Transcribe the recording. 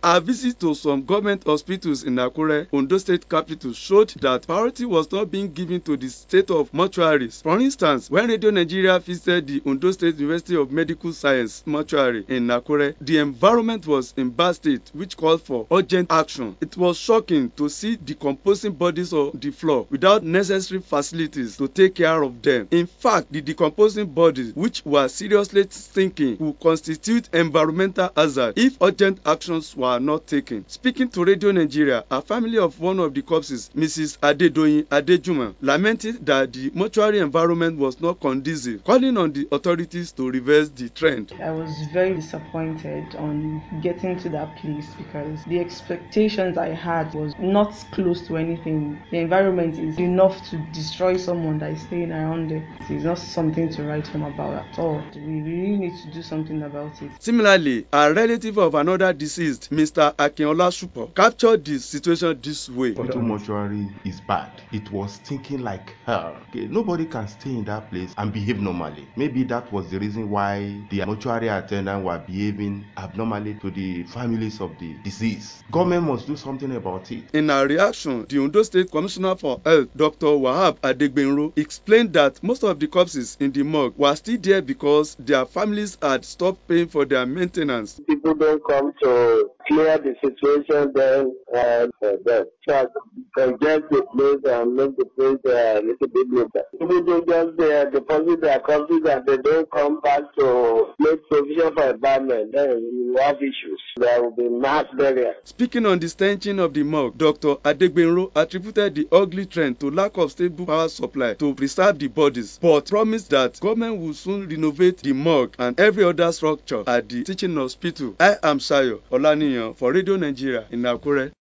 Our visit to some government hospitals in Akure, Ondo State capital, showed that priority was not being given to the state of mortuaries. For instance, when Radio Nigeria visited the Ondo State University of Medical Science mortuary in Akure, the environment was in bad state, which called for urgent action. It was shocking to see decomposing bodies on the floor without necessary facilities to take care of them. In fact, the decomposing bodies, which were seriously sinking, would constitute environmental hazard if urgent actions were not taken. Speaking to Radio Nigeria, a family of one of the corpses, Mrs. Adedoyin Adejuma, lamented that the mortuary environment was not conducive, calling on the authorities to reverse the trend. I was very disappointed on getting to that place because the expectations I had was not close to anything. The environment is enough to destroy someone that is staying around there. It is not something to write home about at all. We really need to do something about it. Similarly, a relative of another deceased, Mr. Akinola Shupo, captured the situation this way. Hospital mortuary is bad. It was stinking like hell. Okay, nobody can stay in that place and behave normally. Maybe that was the reason why the mortuary attendant were behaving abnormally to the families of the deceased. Government must do something about it. In a reaction, the Ondo State Commissioner for Health, Dr. Wahab Adegbenro, explained that most of the corpses in the morgue were still there because their families had stopped paying for their maintenance. People don't come to clear the situation then so congest the place and make the place a little bit later. People don't just deposit their corpses and they don't come back to make provision for environment. Then you have issues. There will be mass burial. Speaking on the stenching of the morgue, Dr. Adegbenro attributed the ugly trend to lack of stable power supply to preserve the bodies, but promised that government will soon renovate the morgue and every other structure at the teaching hospital. I am Sayo Olaniyan for Radio Nigeria in Akure.